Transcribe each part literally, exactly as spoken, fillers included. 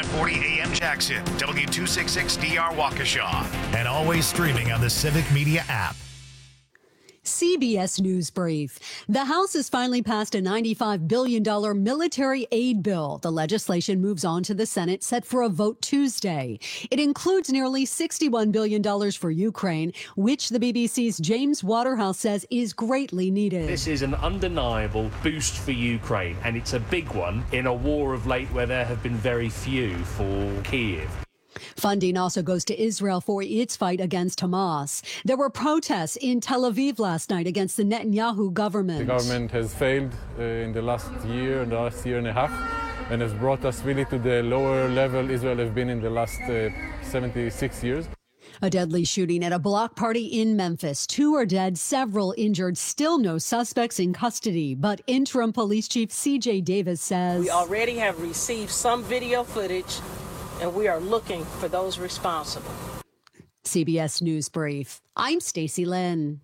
five forty A M Jackson, W two sixty-six D R Waukesha, and always streaming on the Civic Media app. C B S News Brief. The House has finally passed a ninety-five billion dollars military aid bill. The legislation moves on to the Senate, set for a vote Tuesday. It includes nearly sixty-one billion dollars for Ukraine, which the B B C's James Waterhouse says is greatly needed. This is an undeniable boost for Ukraine, and it's a big one in a war of late where there have been very few for Kyiv. Funding also goes to Israel for its fight against Hamas. There were protests in Tel Aviv last night against the Netanyahu government. The government has failed uh, in the last year, and the last year and a half, and has brought us really to the lower level Israel has been in the last uh, seventy-six years. A deadly shooting at a block party in Memphis. Two are dead, several injured. Still no suspects in custody. But interim police chief C J Davis says, we already have received some video footage, and we are looking for those responsible. C B S News Brief. I'm Stacey Lynn.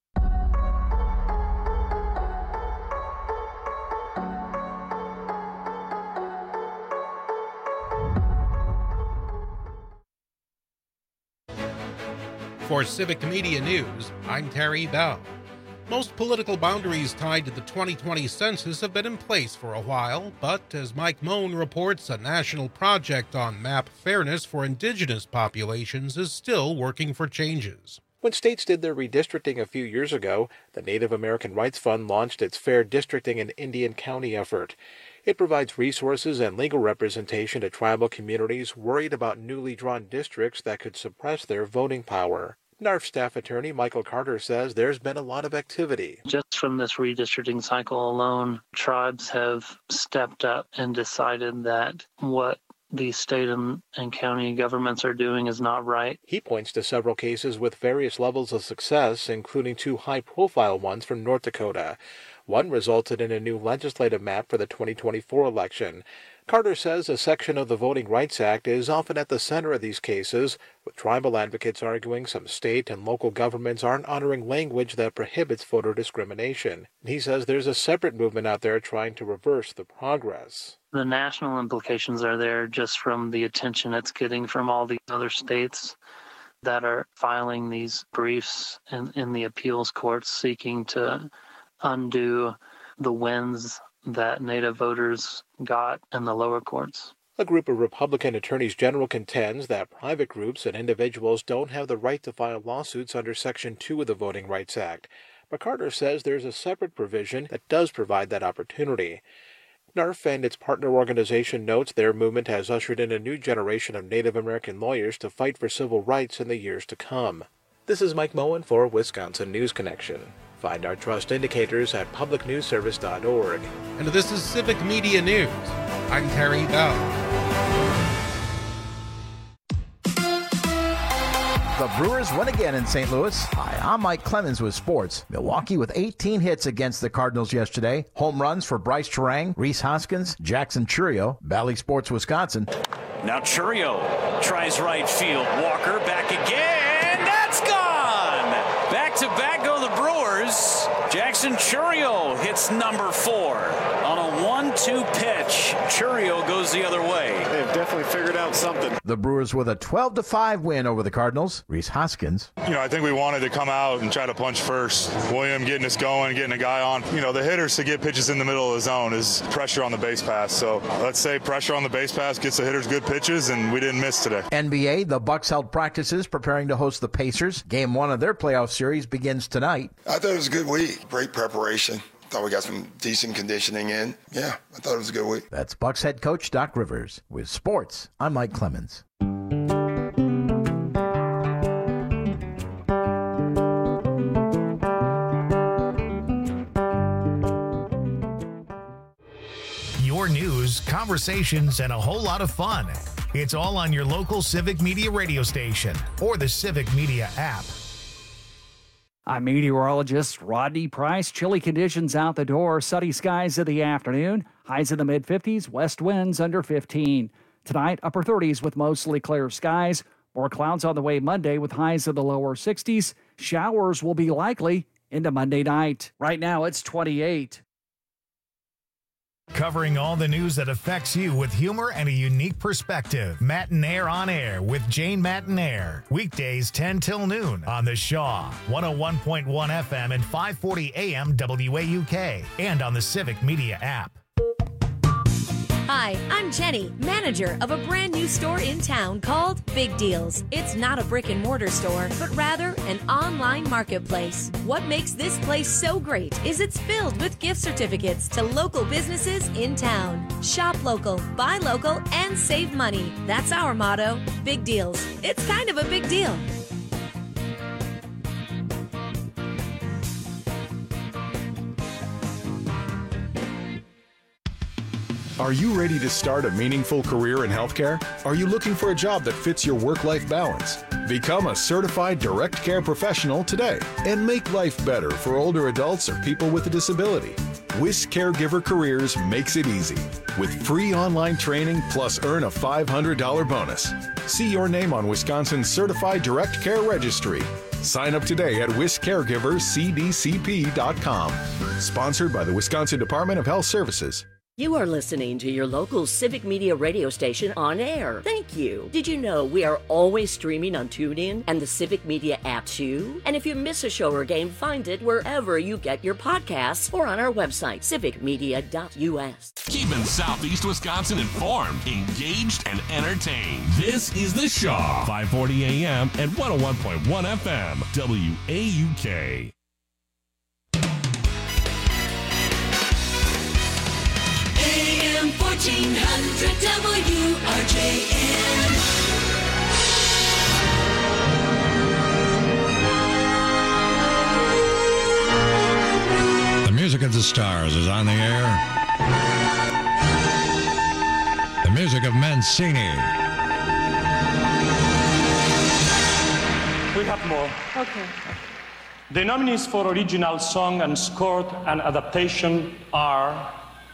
For Civic Media News, I'm Terry Bell. Most political boundaries tied to the twenty twenty census have been in place for a while, but as Mike Moen reports, a national project on map fairness for indigenous populations is still working for changes. When states did their redistricting a few years ago, the Native American Rights Fund launched its Fair Districting in Indian County effort. It provides resources and legal representation to tribal communities worried about newly drawn districts that could suppress their voting power. N A R F staff attorney Michael Carter says there's been a lot of activity. Just from this redistricting cycle alone, tribes have stepped up and decided that what the state and, and county governments are doing is not right. He points to several cases with various levels of success, including two high-profile ones from North Dakota. One resulted in a new legislative map for the twenty twenty-four election. Carter says a section of the Voting Rights Act is often at the center of these cases, with tribal advocates arguing some state and local governments aren't honoring language that prohibits voter discrimination. He says there's a separate movement out there trying to reverse the progress. The national implications are there just from the attention it's getting from all these other states that are filing these briefs in, in the appeals courts seeking to undo the wins that Native voters got in the lower courts. A group of Republican attorneys general contends that private groups and individuals don't have the right to file lawsuits under Section two of the Voting Rights Act. But Carter says there's a separate provision that does provide that opportunity. N A R F and its partner organization notes their movement has ushered in a new generation of Native American lawyers to fight for civil rights in the years to come. This is Mike Moen for Wisconsin News Connection. Find our trust indicators at public news service dot org. And this is Civic Media News. I'm Terry Bell. The Brewers win again in Saint Louis. Hi, I'm Mike Clemens with sports. Milwaukee with eighteen hits against the Cardinals yesterday. Home runs for Bryce Terang, Rhys Hoskins, Jackson Chourio. Bally Sports, Wisconsin. Now Chourio tries right field. Walker back again. That's gone. Back to back go the Brewers. Jackson Chourio hits number four on a one two pitch. Chourio goes the other way. They've definitely figured out something. The Brewers with a twelve to five win over the Cardinals. Rhys Hoskins. You know, I think we wanted to come out and try to punch first. William getting us going, getting a guy on. You know, the hitters to get pitches in the middle of the zone is pressure on the base pass. So let's say pressure on the base pass gets the hitters good pitches, and we didn't miss today. N B A, the Bucks held practices preparing to host the Pacers. Game one of their playoff series begins tonight. I thought it was a good week. Great preparation. Thought we got some decent conditioning in. Yeah, I thought it was a good week. That's Bucks head coach Doc Rivers. With sports, I'm Mike Clemens. Your news, conversations, and a whole lot of fun. It's all on your local Civic Media radio station or the Civic Media app. I'm meteorologist Rodney Price. Chilly conditions out the door. Sunny skies in the afternoon. Highs in the mid-fifties. West winds under fifteen. Tonight, upper thirties with mostly clear skies. More clouds on the way Monday with highs in the lower sixties. Showers will be likely into Monday night. Right now, it's twenty-eight. Covering all the news that affects you with humor and a unique perspective. Matinaire on Air with Jane Matinaire. Weekdays ten till noon on the Shaw, one oh one point one F M and five forty A M W A U K, and on the Civic Media app. Hi, I'm Jenny, manager of a brand new store in town called Big Deals. It's not a brick and mortar store, but rather an online marketplace. What makes this place so great is it's filled with gift certificates to local businesses in town. Shop local, buy local, and save money. That's our motto. Big Deals. It's kind of a big deal. Are you ready to start a meaningful career in healthcare? Are you looking for a job that fits your work-life balance? Become a certified direct care professional today and make life better for older adults or people with a disability. Wisc Caregiver Careers makes it easy with free online training plus earn a five hundred dollars bonus. See your name on Wisconsin's Certified Direct Care Registry. Sign up today at wisc caregivers c d c p dot com. Sponsored by the Wisconsin Department of Health Services. You are listening to your local Civic Media radio station on air. Thank you. Did you know we are always streaming on TuneIn and the Civic Media app too? And if you miss a show or game, find it wherever you get your podcasts or on our website, civic media dot u s. Keeping Southeast Wisconsin informed, engaged, and entertained. This is The Shaw, five forty A M and one oh one point one F M, W A U K. A M fourteen hundred W R J N. The Music of the Stars is on the air. The music of Mancini. We have more. Okay. The nominees for original song and score and adaptation are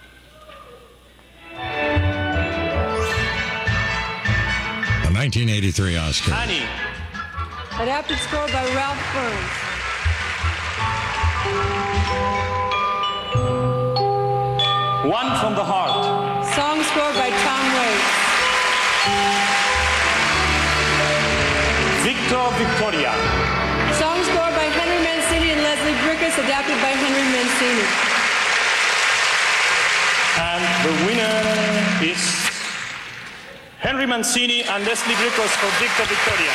the nineteen eighty-three Oscar. Annie. Adapted score by Ralph Burns. One from the Heart. Song score by Tom Waits. Victor Victoria. Song score by Henry Mancini and Leslie Brickus, adapted by Henry Mancini. And the winner is Henry Mancini and Leslie Brickus for Victor Victoria.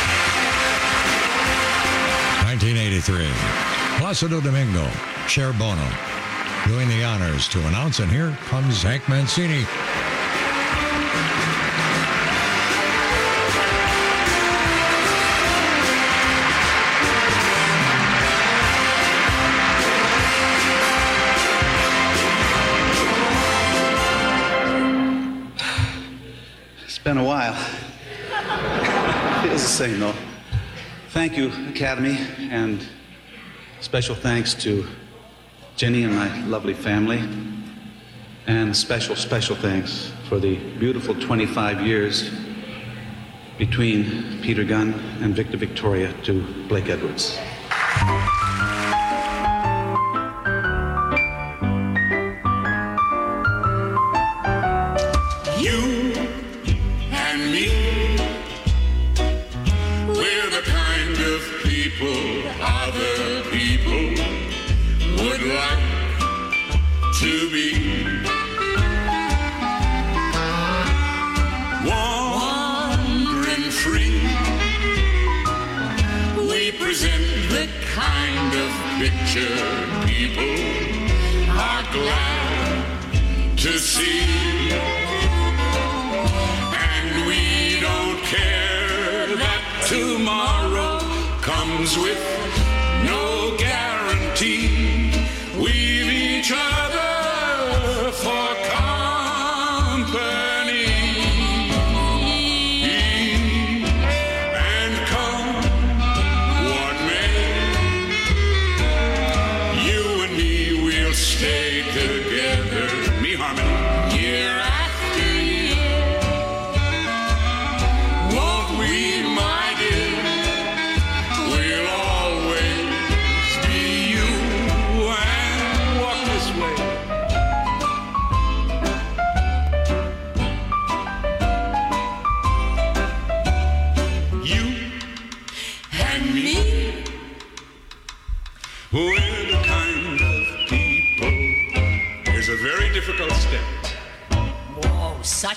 nineteen eighty-three. Placido Domingo, Cher Bono, doing the honors to announce, and here comes Hank Mancini. It's been a while. Feels the same, though. Thank you, Academy, and special thanks to Jenny and my lovely family, and special, special thanks for the beautiful twenty-five years between Peter Gunn and Victor Victoria to Blake Edwards. Other people would like to be wandering free. We present the kind of picture people are glad to see, and we don't care that tomorrow comes with no guarantee. We've each other for company, and come what may, you and me will stay together. Me harmony, year after year. Won't we, my dear? We'll all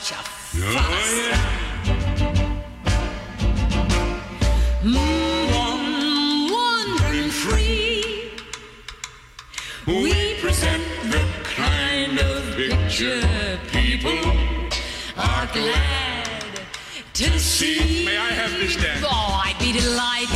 such a fuss. Oh, yeah. Mm, wandering free, we present the kind of picture people are glad to see. May I have this, Dan? Oh, I'd be delighted.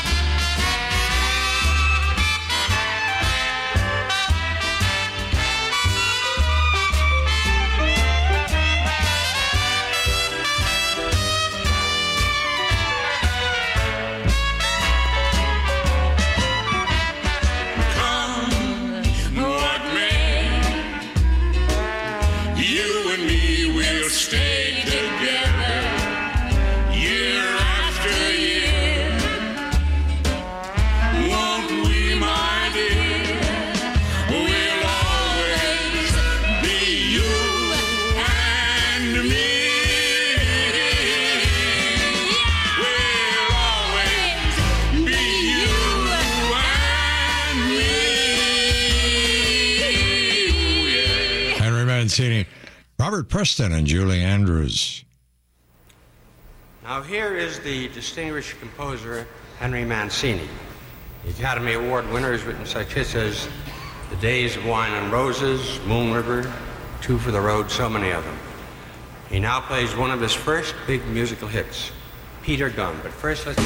Stay together year after year. Won't we, my dear? We'll always be you and me. We'll always be you and me. Henry Mancini, Robert Preston, and Julie Andrews. Now here is the distinguished composer, Henry Mancini. The Academy Award winner has written such hits as The Days of Wine and Roses, Moon River, Two for the Road, so many of them. He now plays one of his first big musical hits, Peter Gunn. But first, let's...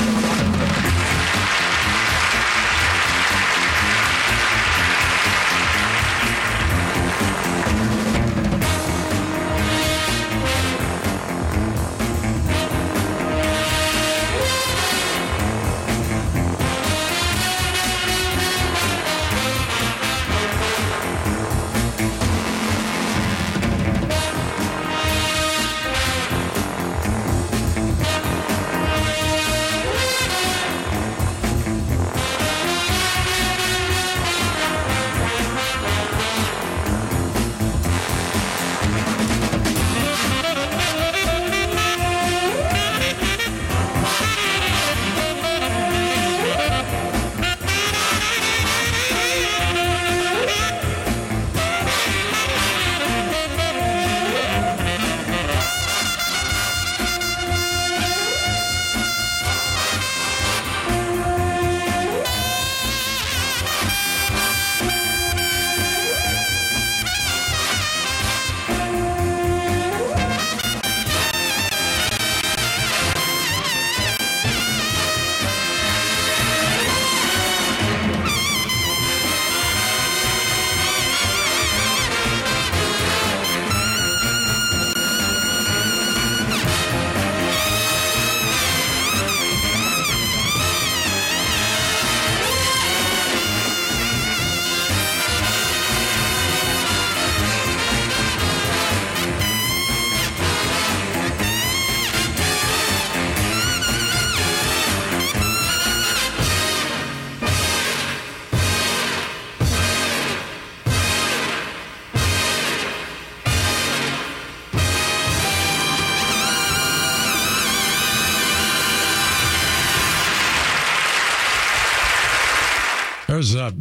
There's uh,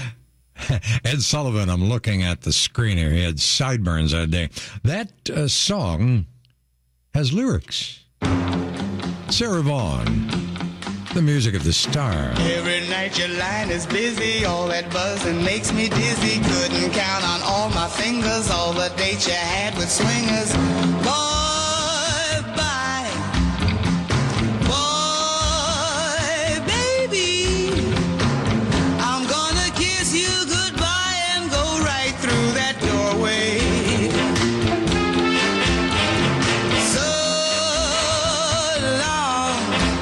Ed Sullivan. I'm looking at the screen here. He had sideburns that day. That uh, song has lyrics. Sarah Vaughan, the music of the star. Every night your line is busy, all that buzzing makes me dizzy. Couldn't count on all my fingers all the dates you had with swingers. Boy, bye. Boy, baby, I'm gonna kiss you goodbye and go right through that doorway. So long,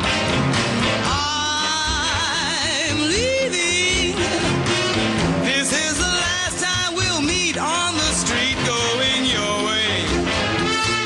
I'm leaving. This is the last time we'll meet on the street going your way.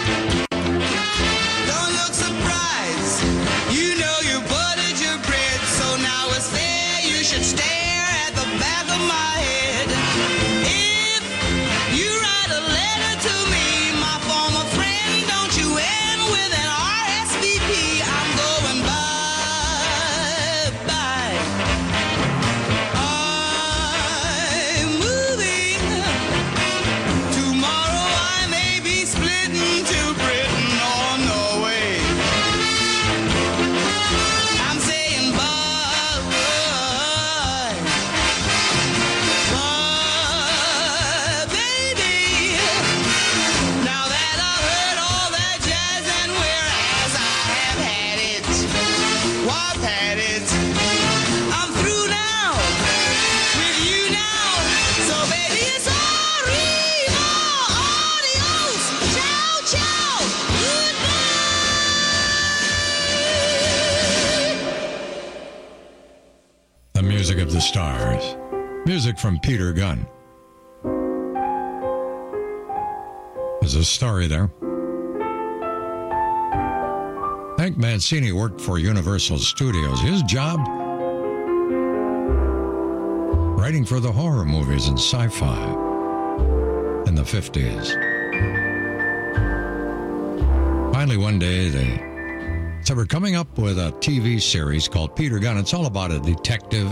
music of the stars. Music from Peter Gunn. There's a story there. Hank Mancini worked for Universal Studios. His job? Writing for the horror movies and sci-fi in the fifties. Finally, one day, they said, we're coming up with a T V series called Peter Gunn. It's all about a detective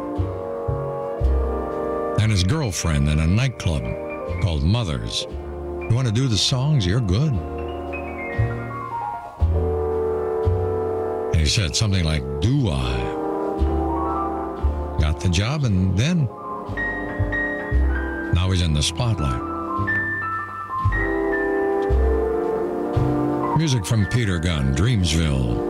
and his girlfriend in a nightclub called Mother's. You want to do the songs? You're good. And he said something like, do I? Got the job, and then now he's in the spotlight. Music from Peter Gunn, Dreamsville.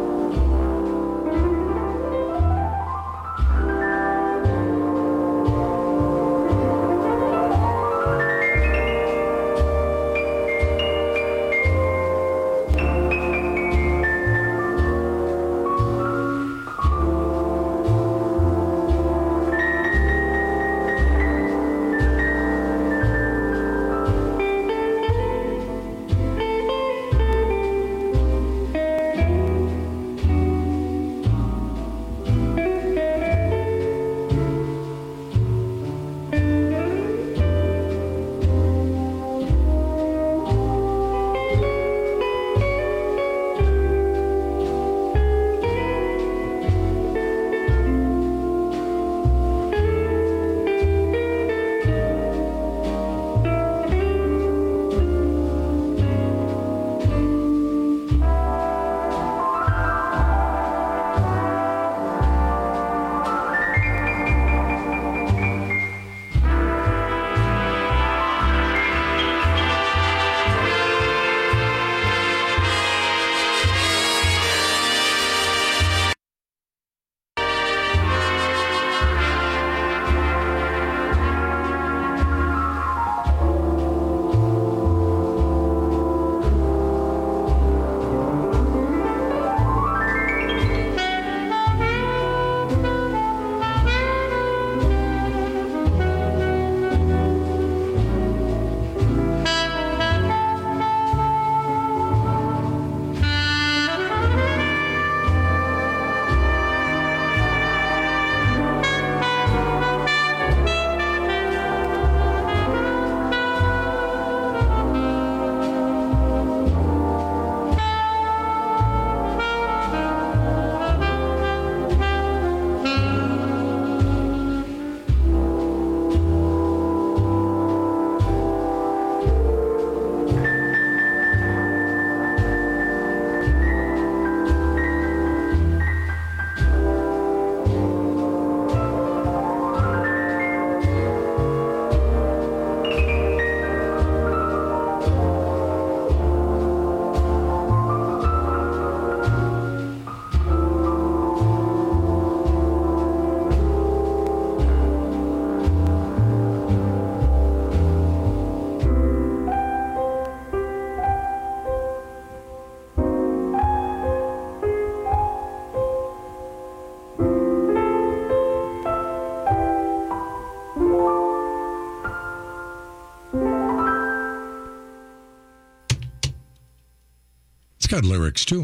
Got lyrics too.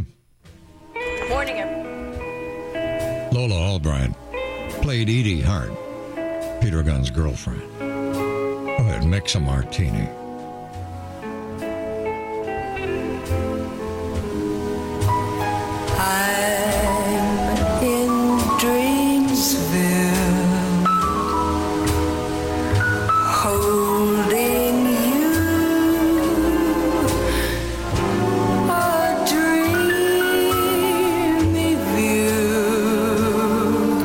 Morning, everyone. Lola Albright played Edie Hart, Peter Gunn's girlfriend. Go ahead, mix a martini. I'm in Dreamsville, holding you, a dreamy view.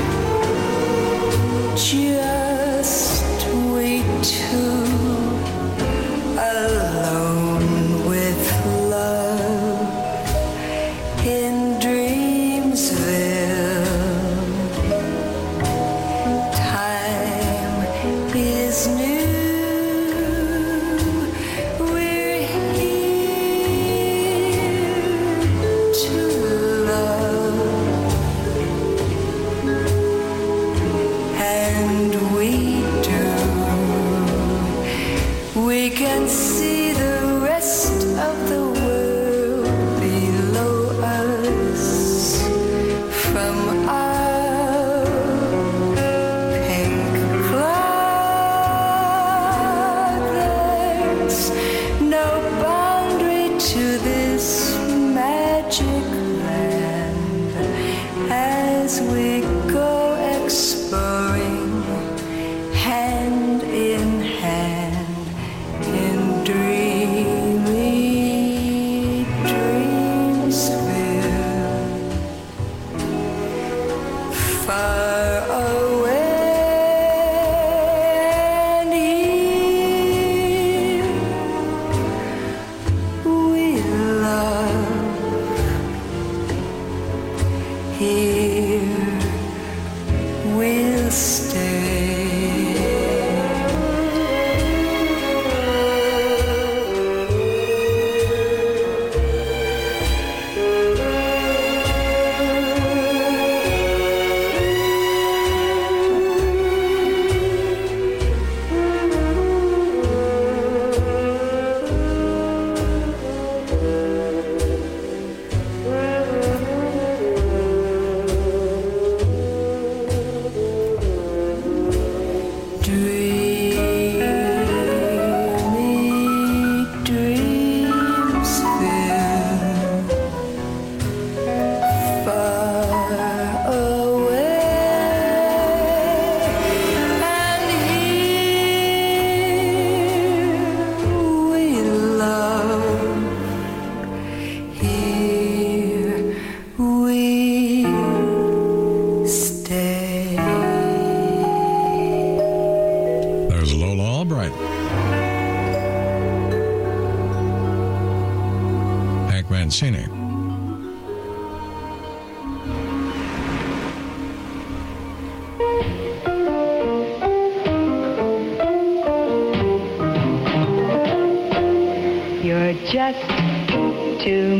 Just wait till alone with love in dreams.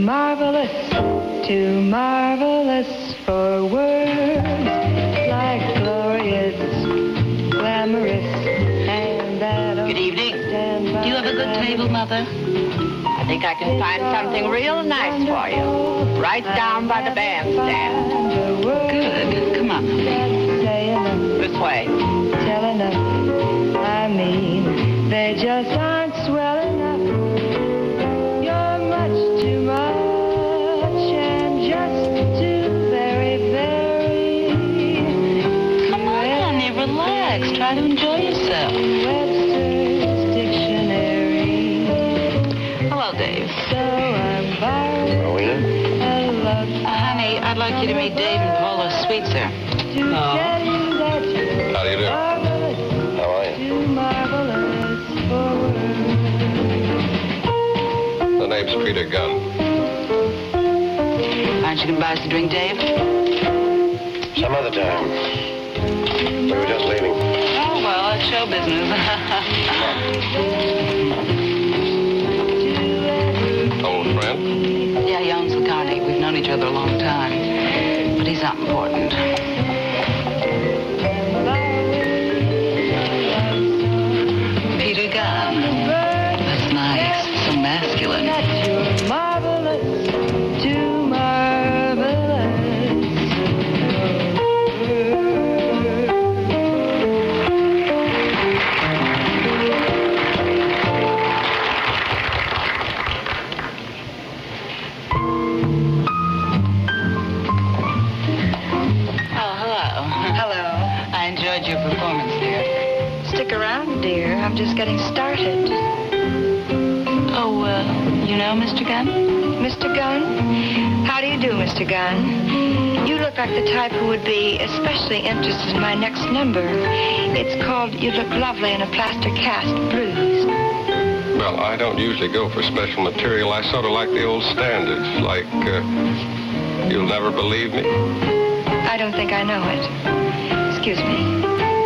marvelous, too marvelous for words, like glorious, glamorous, and that. Good evening. Do you have a good table, Mother? I think I can find something real nice for you. Right down by the bandstand. Good. Come on. This way. Tell enough. I mean, they just aren't swell enough. You're much too much and just too very, very. Come on, honey, relax. Try to enjoy yourself. Webster's Dictionary. Hello, Dave. So I'm borrowing Rowena? a love. Uh, honey, I'd like you to meet Dave and Paula Sweetser. To tell you that you're How do you do? marvelous, How are you? too marvelous for words. The name's Peter Gunn. Aren't you going to buy us a drink, Dave? Some other time. We were just leaving. Oh, well, it's show business. Old friend? Yeah, he owns the Carnegie. We've known each other a long time. But he's not important. Peter Gunn. That's nice. So masculine. You're marvelous, too marvelous. Oh, hello. Hello. I enjoyed your performance, dear. Stick around, dear. I'm just getting started. Oh, uh, you know Mister Gunn? Mister Gunn? How do you do, Mister Gunn? You look like the type who would be especially interested in my next number. It's called You Look Lovely in a Plaster Cast Blues. Well, I don't usually go for special material. I sort of like the old standards, like, uh, You'll Never Believe Me. I don't think I know it. Excuse me.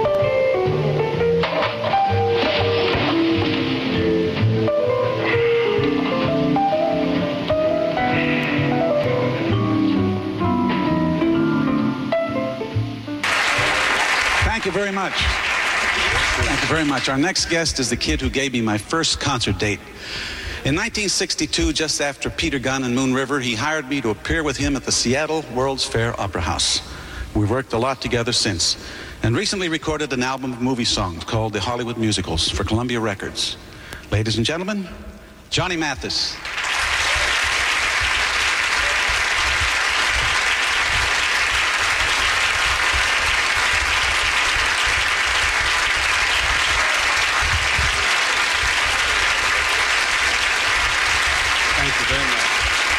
Thank you very much. Thank you very much. Our next guest is the kid who gave me my first concert date. In nineteen sixty-two, just after Peter Gunn and Moon River, he hired me to appear with him at the Seattle World's Fair Opera House. We've worked a lot together since, and recently recorded an album of movie songs called The Hollywood Musicals for Columbia Records. Ladies and gentlemen, Johnny Mathis. Thank you very much.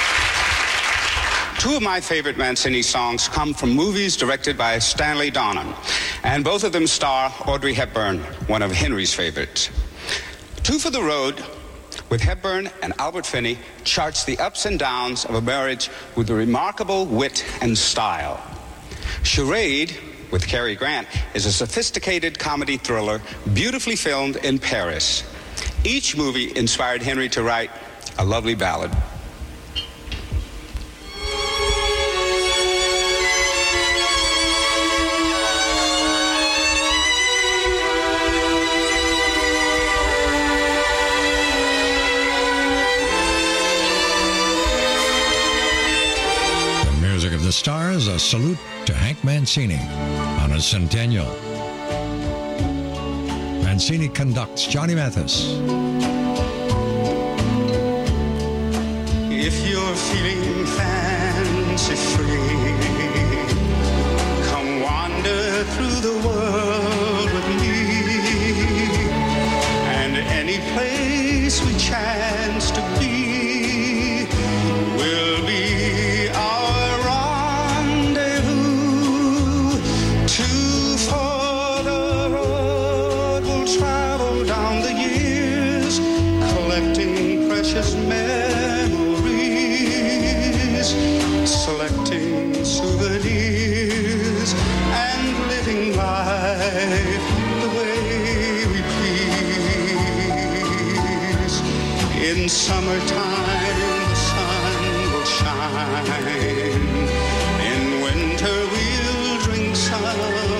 Two of my favorite Mancini songs come from movies directed by Stanley Donen, and both of them star Audrey Hepburn, one of Henry's favorites. Two for the Road, with Hepburn and Albert Finney, charts the ups and downs of a marriage with a remarkable wit and style. Charade, with Cary Grant, is a sophisticated comedy thriller beautifully filmed in Paris. Each movie inspired Henry to write a lovely ballad. The music of the stars, a salute to Hank Mancini on a centennial. Mancini conducts Johnny Mathis. If you're feeling fancy-free, come wander through the world with me. And any place we chance to be will be our rendezvous. Two for the road, we'll travel down the years, collecting precious memories, selecting souvenirs, and living life the way we please. In summertime, the sun In winter we'll drink summer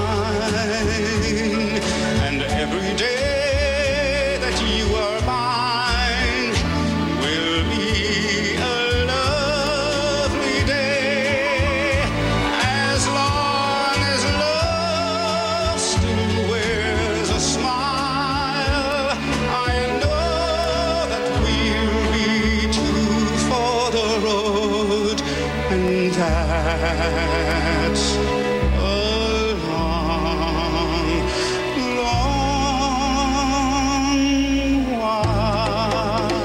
wine, and every day that you are mine will be a lovely day. As long as love still wears a smile, I know that we'll be two for the road, and that's a long, long while.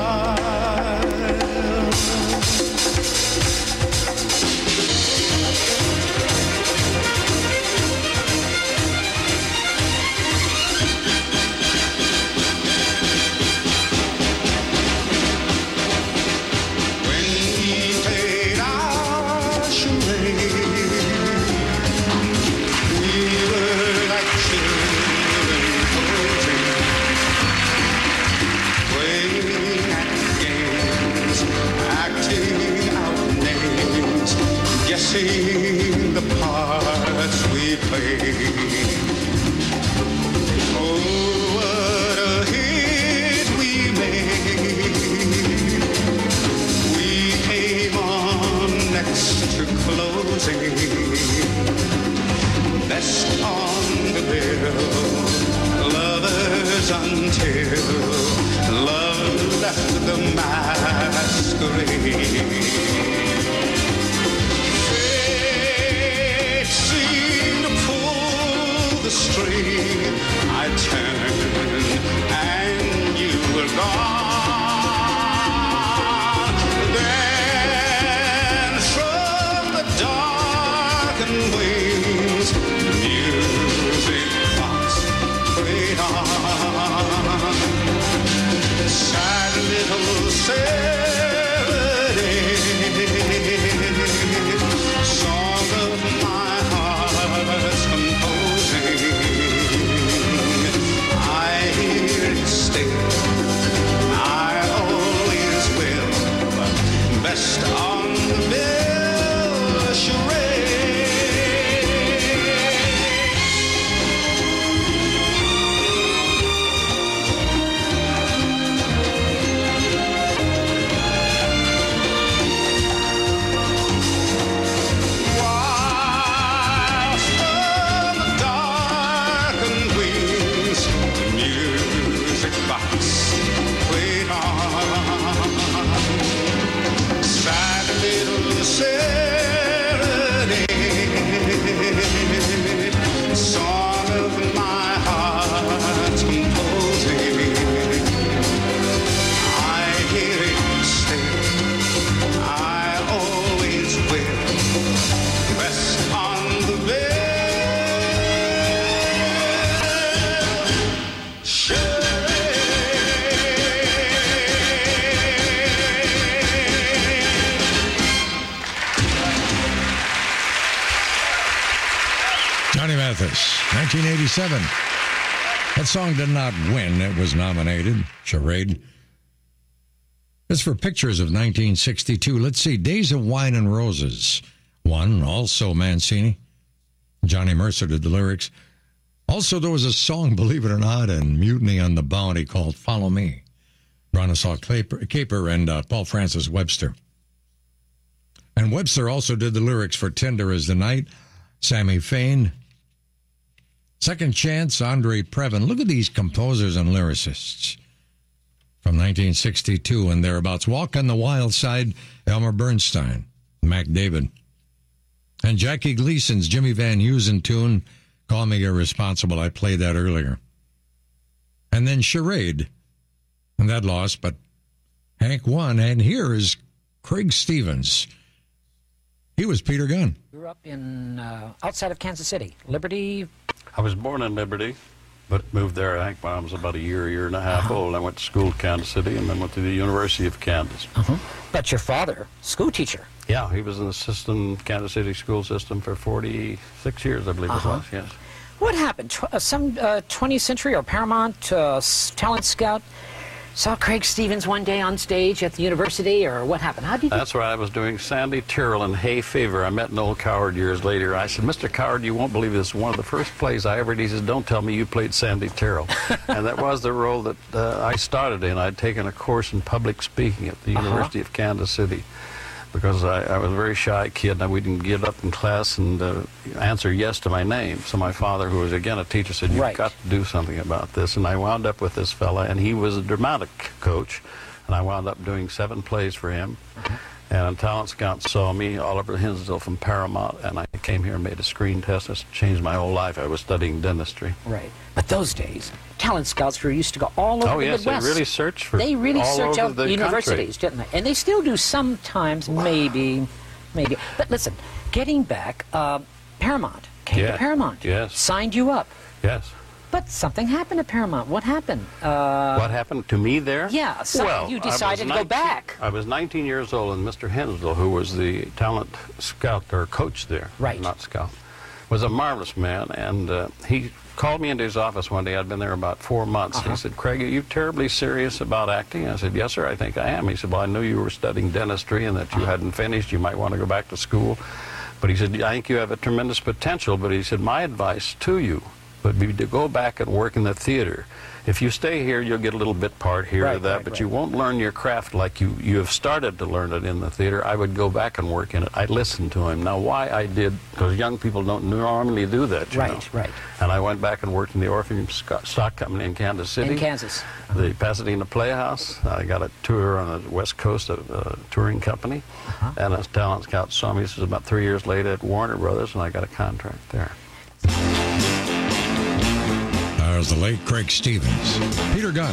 When we played our charade, we were like children playing at games, acting out names, guessing the parts we played. Oh, what a hit we made. We came on next to closing, best on the bill, lovers until love left the masquerade. Fate seemed to pull the string. I turned and you were gone. Then from the darkened wings, music box played on. Sad little serenade, song of my heart's composing. I hear it still, I always will. Best on the bill, charade. While from the darkened wings, the music box played on. Sad little serenade, song of my heart's composing. I hear it still, I always will. Rest on the bill, Johnny Mathis, nineteen eighty-seven. That song did not win. It was nominated. Charade. As for pictures of nineteen sixty-two, let's see. Days of Wine and Roses. One, also Mancini. Johnny Mercer did the lyrics. Also, there was a song, believe it or not, in Mutiny on the Bounty called Follow Me. Bronislaw Caper and uh, Paul Francis Webster. And Webster also did the lyrics for Tender as the Night, Sammy Fain, Second Chance, Andre Previn. Look at these composers and lyricists from nineteen sixty-two and thereabouts. Walk on the Wild Side, Elmer Bernstein, Mac David. And Jackie Gleason's Jimmy Van Heusen tune, Call Me Irresponsible. I played that earlier. And then Charade. And that lost, but Hank won. And here is Craig Stevens. He was Peter Gunn. Grew up in uh, outside of Kansas City, Liberty. I was born in Liberty, but moved there, I think, when I was about a year, year and a half uh-huh. old. I went to school in Kansas City and then went to the University of Kansas. Uh-huh. But your father, school teacher. Yeah, he was in the system, Kansas City school system for forty-six years, I believe uh-huh. it was, yes. What happened? Tw- uh, some uh, twentieth century or Paramount uh, talent scout saw Craig Stevens one day on stage at the university, or what happened? How did you... That's right. I was doing Sandy Tyrrell in Hay Fever. I met Noel Coward years later. I said, Mister Coward, you won't believe this. One of the first plays I ever did. He says, don't tell me you played Sandy Tyrrell. And that was the role that uh, I started in. I'd taken a course in public speaking at the uh-huh. University of Kansas City, because I, I was a very shy kid, and we didn't get up in class and uh, answer yes to my name. So my father, who was again a teacher, said, you've right. got to do something about this. And I wound up with this fella, and he was a dramatic coach, and I wound up doing seven plays for him. Mm-hmm. And a talent scout saw me, Oliver Hinsdale from Paramount, and I came here and made a screen test. It changed my whole life. I was studying dentistry. Right. But those days, talent scouts were used to go all over oh, the yes, Midwest. They really searched for They really all search over out the universities, country. didn't they? And they still do sometimes, maybe, maybe. But listen, getting back, uh, Paramount came yeah. to Paramount. Yes. Signed you up. Yes. But something happened at Paramount. What happened? Uh, what happened to me there? Yeah, so well, you decided to go back. I was nineteen years old, and Mister Hensel, who was the talent scout or coach there, right. not scout, was a marvelous man, and uh, he called me into his office one day. I'd been there about four months. Uh-huh. He said, Craig, are you terribly serious about acting? I said, yes, sir, I think I am. He said, well, I knew you were studying dentistry and that you uh-huh. hadn't finished. You might want to go back to school. But he said, I think you have a tremendous potential. But he said, my advice to you would be to go back and work in the theater. If you stay here, you'll get a little bit part here right, or that, right, but right. you won't learn your craft like you, you have started to learn it in the theater. I would go back and work in it. I listened to him. Now, why I did, because young people don't normally do that, you right, know. Right, And I went back and worked in the Orpheum Stock Company in Kansas City. In Kansas. The Pasadena Playhouse. I got a tour on the West Coast of a touring company. Uh-huh. And a talent scout saw me. This was about three years later at Warner Brothers, and I got a contract there. There's the late Craig Stevens. Peter Gunn.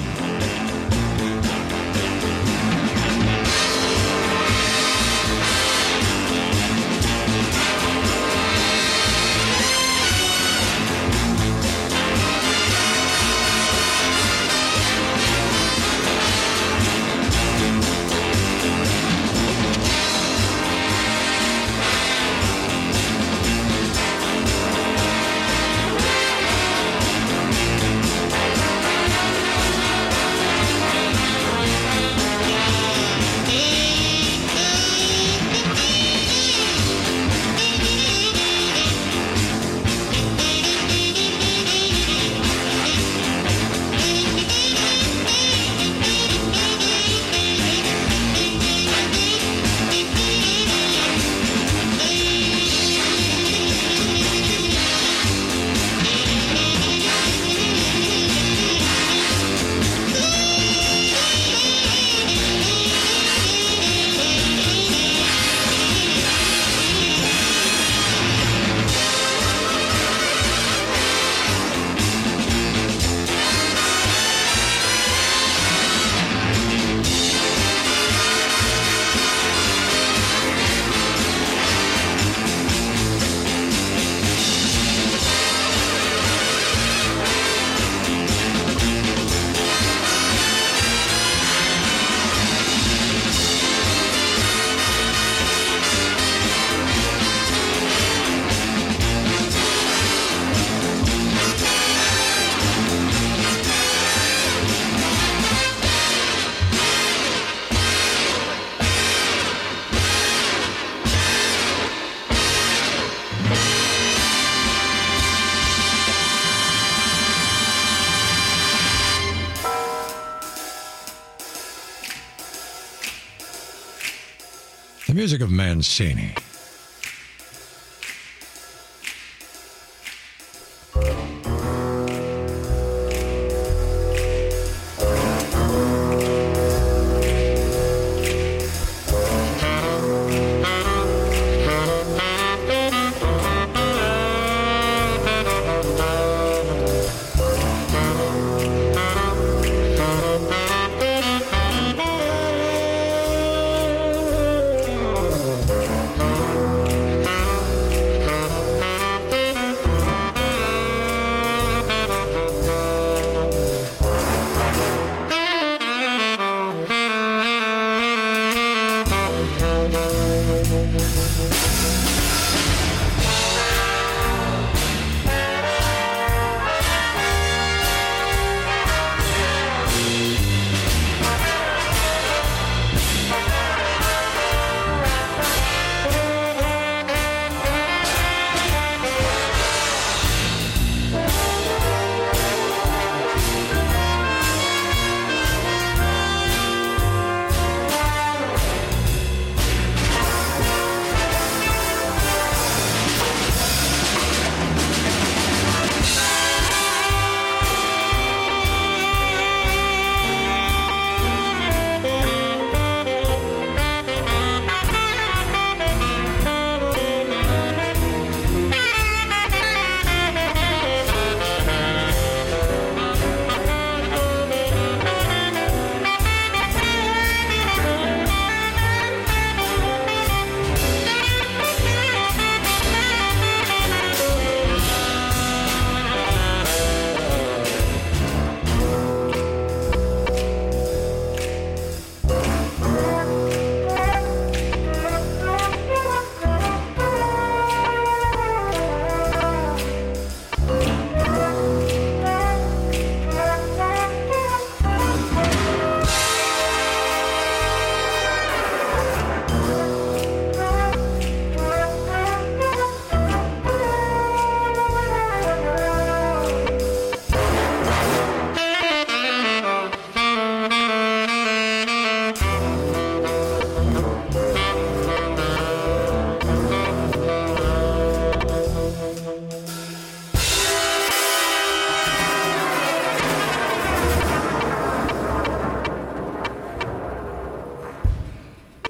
The music of Mancini.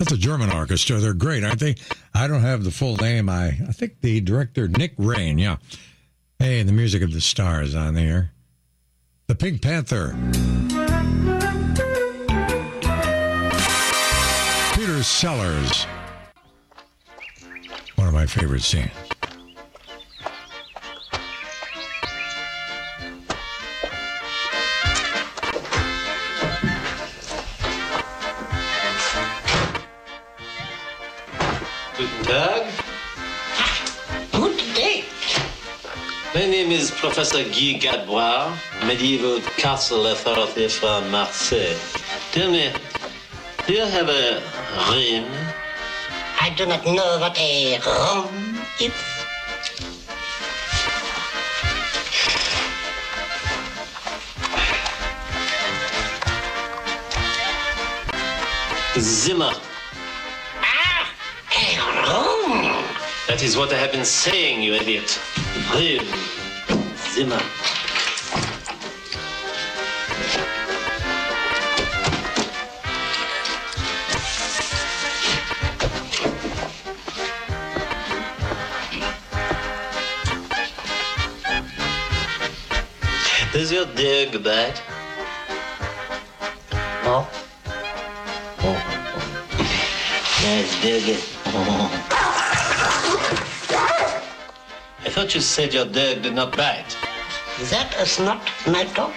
That's a German orchestra. They're great, aren't they? I don't have the full name. I, I think the director, Nick Rain, yeah. Hey, the music of the stars on there. The Pink Panther. Peter Sellers. One of my favorite scenes. Guten Tag. Good day. My name is Professor Guy Gadbois, Medieval Castle Authority from Marseille. Tell me, do you have a room? I do not know what a room is. Zimmer. Ah, a room. That is what I have been saying, you idiot. Room. Zimmer. Does your dog bite? No. Oh. Yes, dog. Oh. I thought you said your dog did not bite. That is not my dog.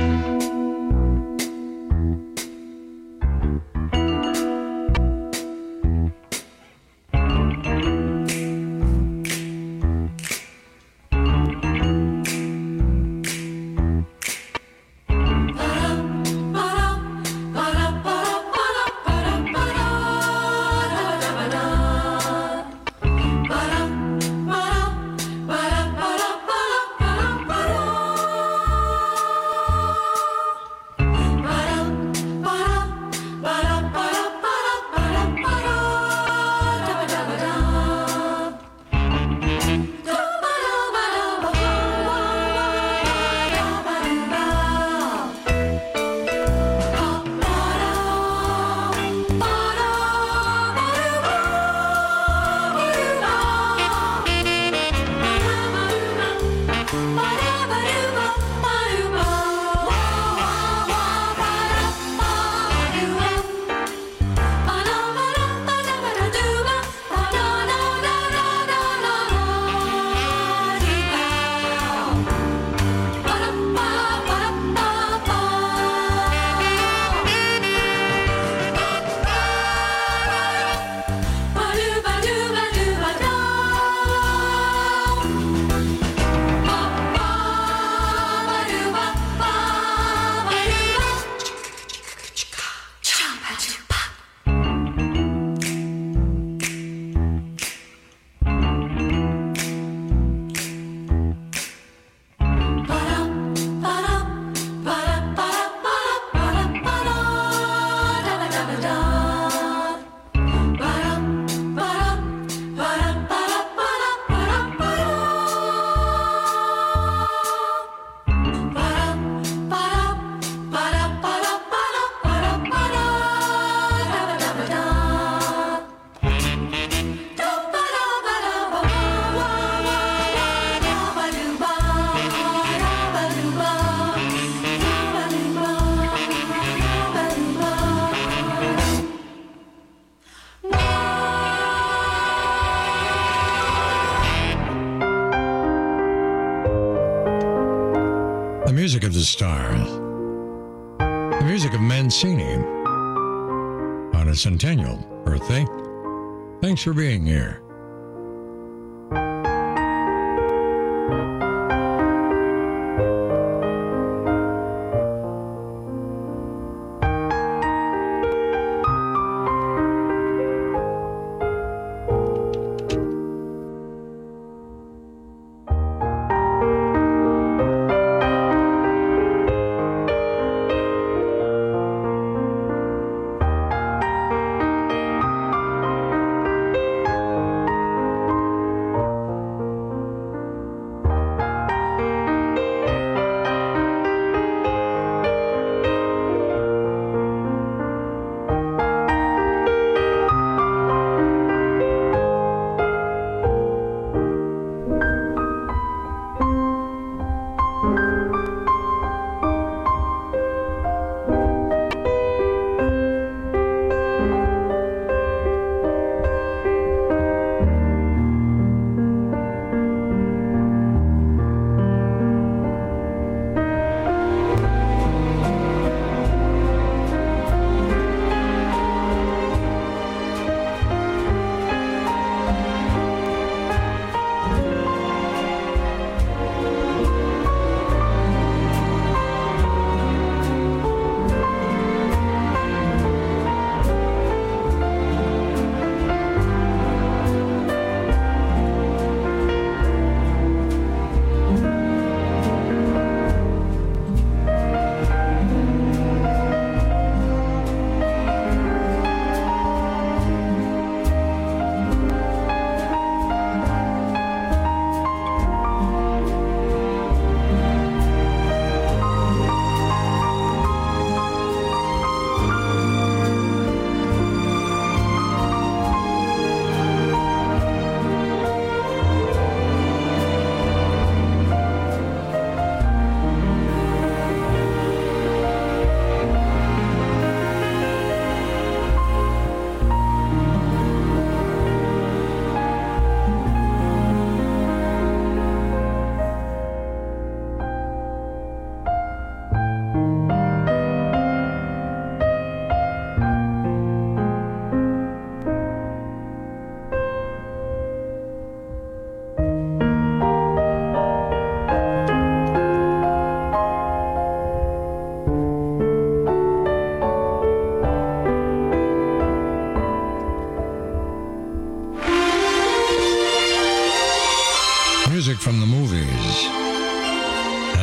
Music of the stars. The music of Mancini on a centennial birthday. Thanks for being here.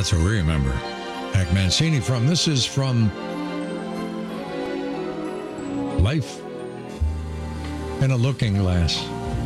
That's what we remember Hank Mancini from. This is from Life in a Looking Glass.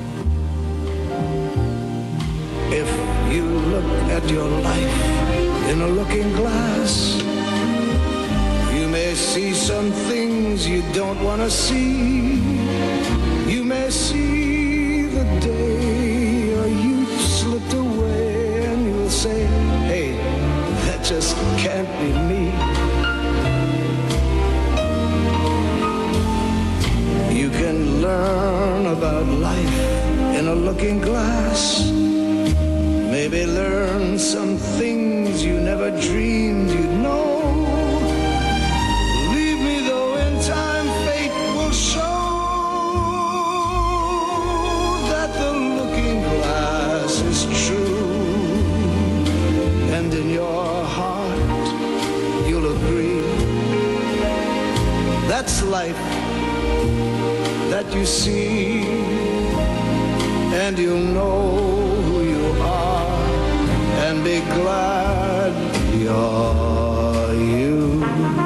If you look at your life in a looking glass, you may see some things you don't want to see. You may see the day your youth slipped away, and you'll say, hey, that just can't be me. You can learn about life in a looking glass. Maybe learn some things you never dreamed you'd know. Leave me though, in time fate will show that the looking glass is true. And in your heart you'll agree that's life that you see, and you'll know and be glad you're you.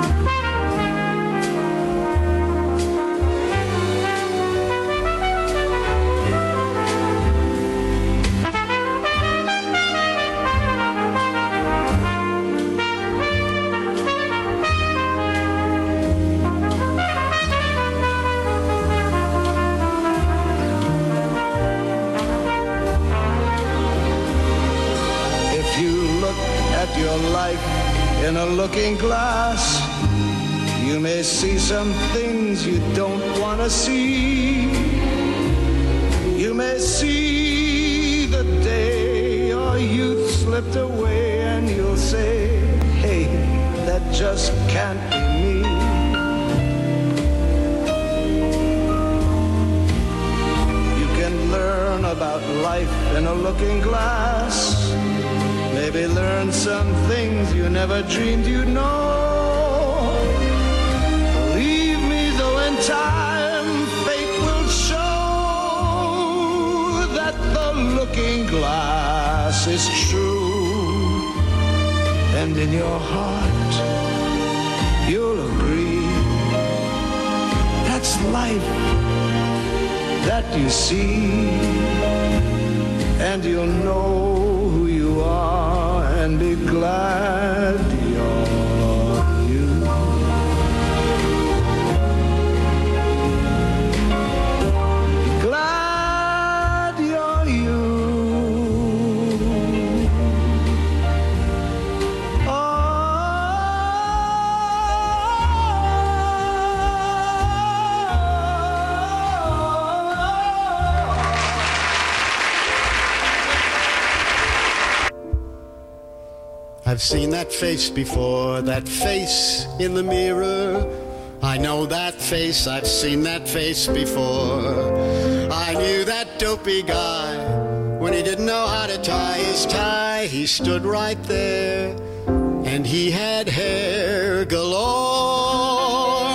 Your life in a looking glass, you may see some things you don't want to see. You may see the day your youth slipped away, and you'll say, hey, that just can't be me. You can learn about life in a looking glass. Maybe learn some things you never dreamed you'd know. Believe me, though, in time fate will show that the looking glass is true. And in your heart you'll agree that's life that you see, and you'll know who you are and be glad you're you. Glad you're you. I've seen that face before, that face in the mirror. I know that face, I've seen that face before. I knew that dopey guy when he didn't know how to tie his tie. He stood right there and he had hair galore.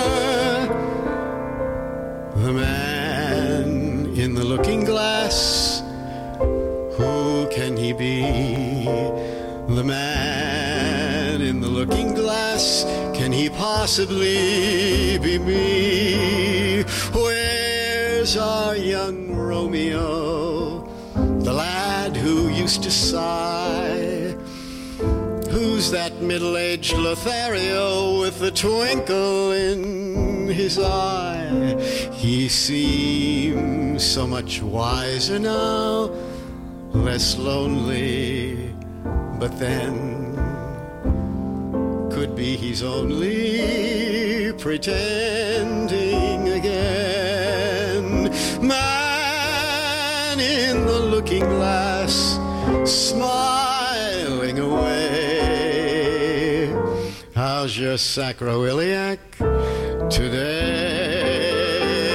The man in the looking glass, who can he be? The man in the looking glass, can he possibly be me? Where's our young Romeo, the lad who used to sigh? Who's that middle-aged Lothario with the twinkle in his eye? He seems so much wiser now, less lonely. But then, could be he's only pretending again. Man in the looking glass, smiling away. How's your sacroiliac today?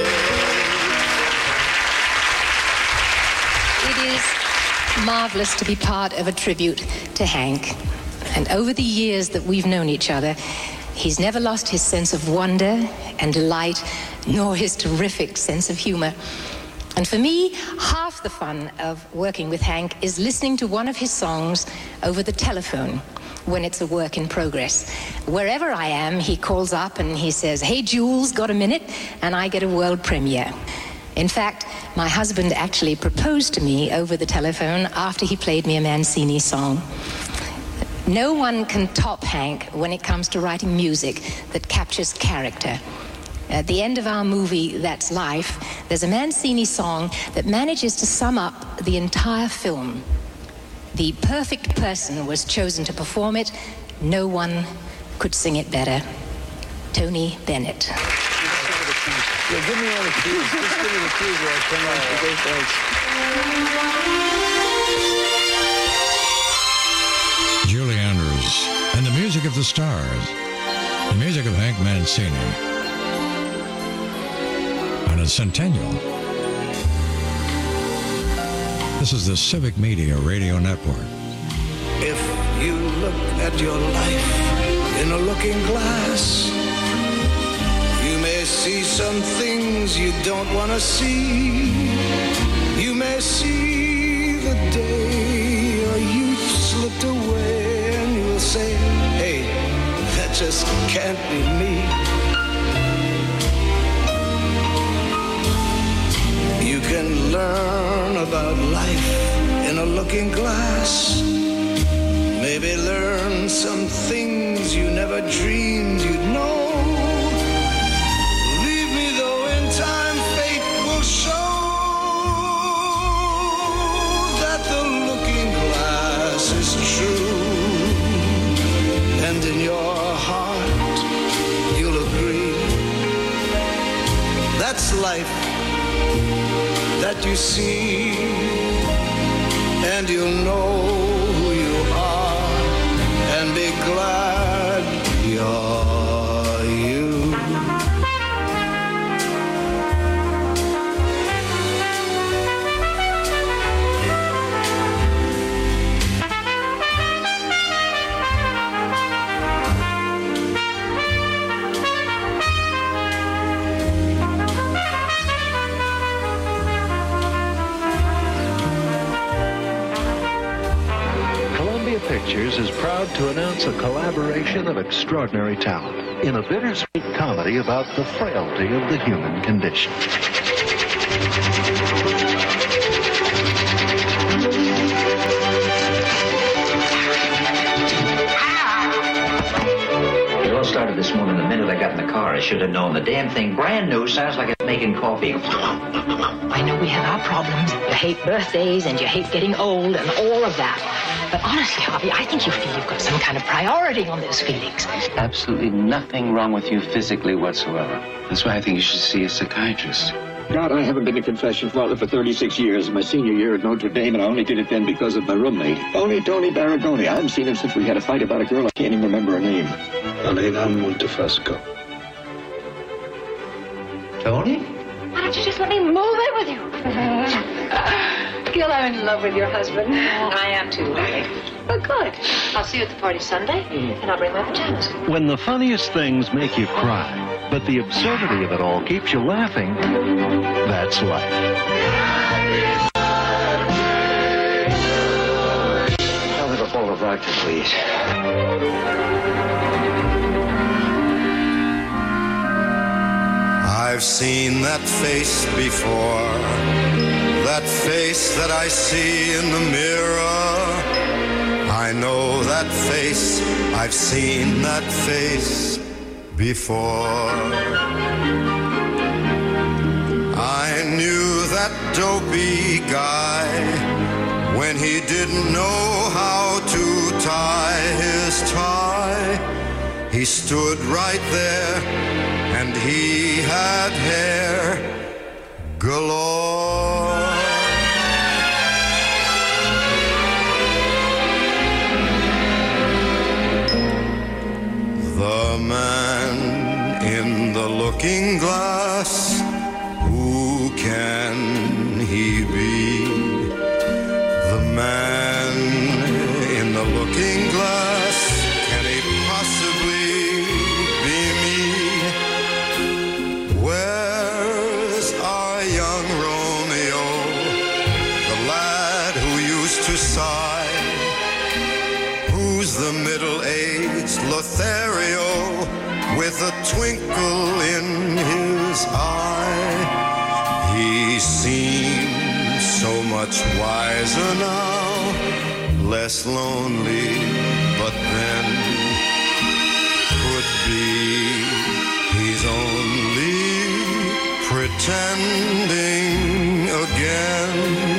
It is marvelous to be part of a tribute to Hank. And over the years that we've known each other, he's never lost his sense of wonder and delight, nor his terrific sense of humor. And for me, half the fun of working with Hank is listening to one of his songs over the telephone, when it's a work in progress. Wherever I am, he calls up and he says, "Hey, Jules, got a minute?" And I get a world premiere. In fact, my husband actually proposed to me over the telephone after he played me a Mancini song. No one can top Hank when it comes to writing music that captures character. At the end of our movie, That's Life, there's a Mancini song that manages to sum up the entire film. The perfect person was chosen to perform it. No one could sing it better. Tony Bennett. Yeah, give me all the keys. Just give me the keys while I turn on the bass lights. Julie Andrews and the music of the stars. The music of Hank Mancini. On a centennial. This is the Civic Media Radio Network. If you look at your life in a looking glass, you may see some things you don't want to see. You may see the day your youth slipped away, and you'll say, "Hey, that just can't be me." You can learn about life in a looking glass. Maybe learn some things you never dreamed you'd know. Believe me though, in time fate will show that the looking glass is true. And in your heart you'll agree that's life that you see, and you'll know who you are and be glad you're you. Pictures is proud to announce a collaboration of extraordinary talent in a bittersweet comedy about the frailty of the human condition. It all started this morning the minute I got in the car. I should have known. The damn thing, brand new, sounds like it's making coffee. I know we have our problems. You hate birthdays and you hate getting old and all of that. But honestly, Harvey, I think you feel you've got some kind of priority on those feelings. Absolutely nothing wrong with you physically whatsoever. That's why I think you should see a psychiatrist. God, I haven't been a confession father for thirty-six years. My senior year at Notre Dame, and I only did it then because of my roommate. Only Tony Baragoni. I haven't seen him since we had a fight about a girl. I can't even remember her name. Elena Montefasco. Tony? Why don't you just let me move in with you? Gil, I'm in love with your husband. I am too, Harry. Oh, good. I'll see you at the party Sunday, and I'll bring my pajamas. When the funniest things make you cry, but the absurdity of it all keeps you laughing, that's life. I'll have a bowl of vodka, please. I've seen that face before, that face that I see in the mirror. I know that face, I've seen that face before. I knew that dopey guy when he didn't know how to tie his tie. He stood right there and he had hair galore. The man in the looking glass, who can he be? The man in the looking glass, can he possibly be me? Where's our young Romeo, the lad who used to sigh? Who's was the middle-aged Lothario with a twinkle in his eye. He seemed so much wiser now, less lonely, but then could be he's only pretending again.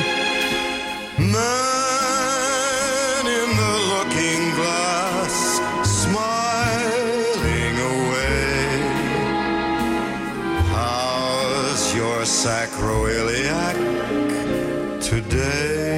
Man in the looking glass, smiling away. How's your sacroiliac today?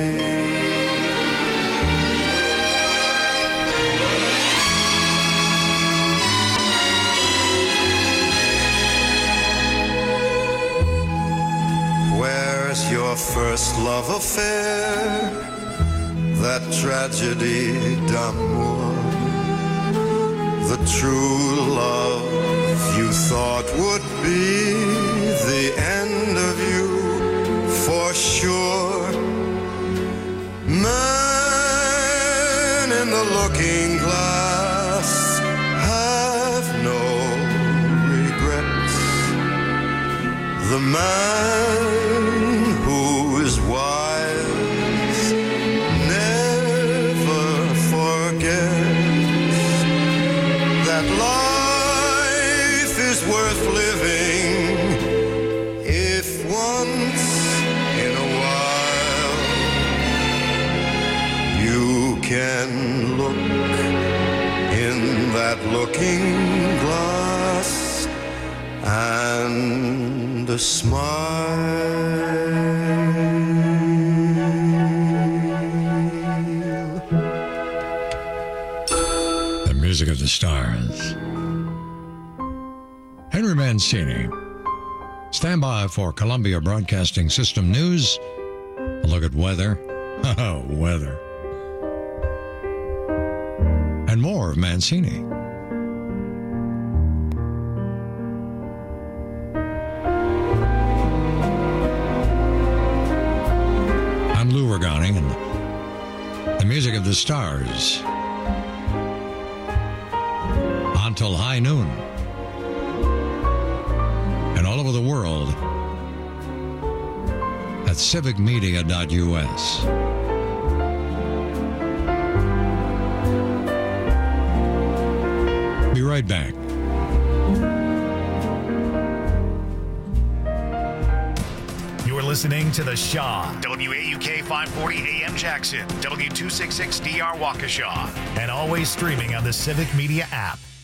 Where's your first love affair? That tragedy d'amour, the true love you thought would be the end of you for sure. Man in the looking glass, have no regrets. The man who is wise never forgets that life is worth living if once in a while you can look in that looking glass and a smile. The music of the stars. Henry Mancini. Stand by for Columbia Broadcasting System news. A look at weather. Oh, weather. And more of Mancini. Lou Ragani and the music of the stars until high noon and all over the world at civic media dot U S. Be right back. Listening to The Shaw, W A U K five forty A M Jackson, W two sixty-six D R Waukesha, and always streaming on the Civic Media app.